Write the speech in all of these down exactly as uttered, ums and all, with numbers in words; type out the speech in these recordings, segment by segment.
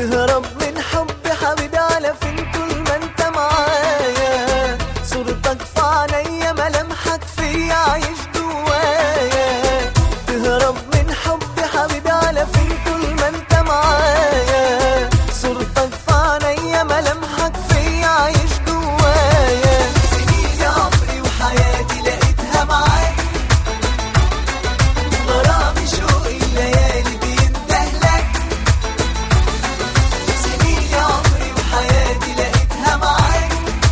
تهرب من حبي حبيبي على فين طول ما انت معايا؟ صورتك في عينيا ملامحك فيا عايش جوايا. تهرب من حبي حبيبي على فين طول ما انت معايا؟ صورتك في عينيا ملامحك فيا عايش جوايا. سنين عمري وحياتي لقيتها معاك، غرامي شوقي الليالي بيندهلك. سنين عمري وحياتي لقيتها معاك،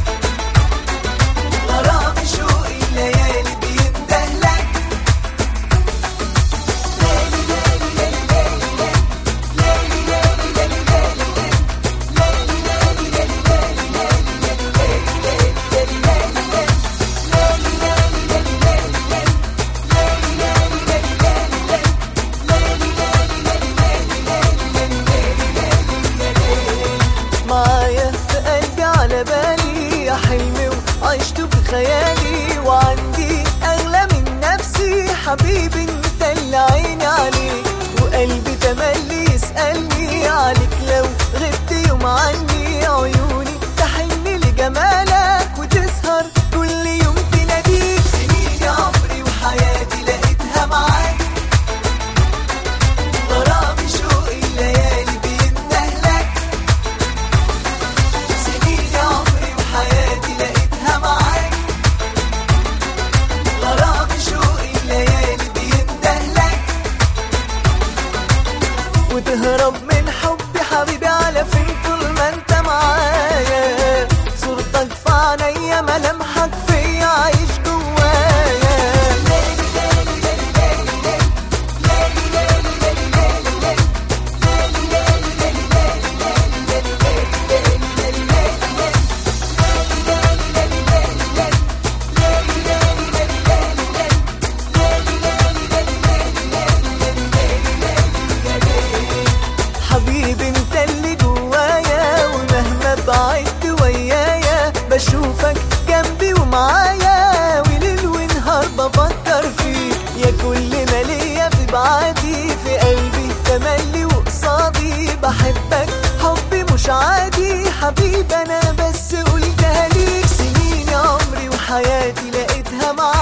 غرامي شوقي الليالي بيندهلك. ليلي ليلي ليلي ليلي ليلي ليلي معايا في قلبي على بالي يا حلمي وعشته في خيالي، وعندي أغلى من نفسي حبيبي انت اللي عيني عليك. وقلبي تملي يسألني عليك لو غبت يوم عني، عيوني تحن لجمالك وتسهر كل يوم تناديك. سنين عمري وحياتي لقيتها معاك، غرامي شوقي الليالي بيندهلك. سنين عمري وحياتي لقيتها معاك، غرامي شوقي الليالي بيندهلك. وتهرب من حبي حبيبي على فين طول ما انت معايا؟ صورتك في عينيا ملامحك فيا عايش جوايا. ليلي ليلي ليلي ليلي ليلي ليلي حبيبي انت اللي جوايا، ومهما بعدت ويايا بشوفك جنبي ومعايا، وليل ونهار بفكر فيك. يا كل ما ليا في بعادي، في قلبي تملي وقصادي. بحبك حبي مش عادي حبيبي انا بس قلتها ليك. سنين عمري وحياتي لقيتها معاك،